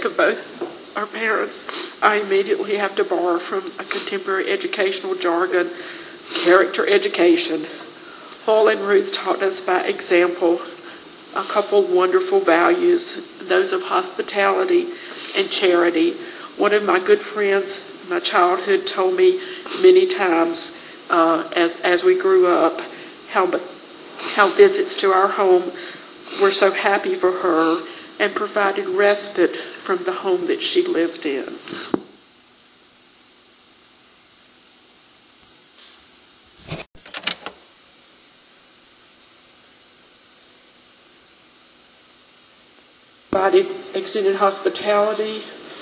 think of both our parents, I immediately have to borrow from a contemporary educational jargon, character education. Paul and Ruth taught us by example a couple wonderful values, those of hospitality and charity. One of my good friends in my childhood told me many times as we grew up how visits to our home were so happy for her and provided respite from the home that she lived in. Provided extended hospitality,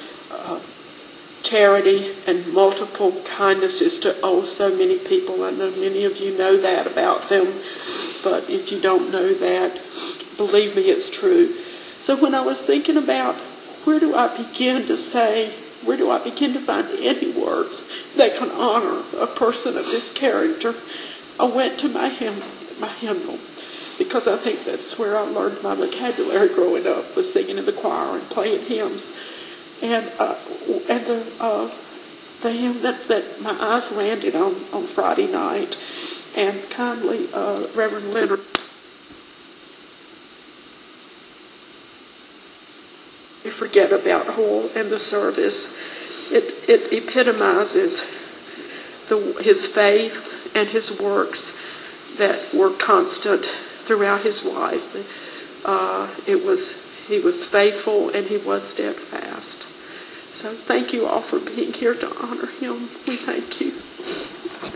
charity, and multiple kindnesses to so many people. I know many of you know that about them, but if you don't know that, believe me, it's true. So when I was thinking about where do I begin to find any words that can honor a person of this character, I went to my hymnal, because I think that's where I learned my vocabulary growing up, was singing in the choir and playing hymns. And the hymn that my eyes landed on Friday night, and kindly Reverend Leonard forget about Hall and the service. It epitomizes his faith and his works that were constant throughout his life. He was faithful and he was steadfast. So thank you all for being here to honor him. We thank you.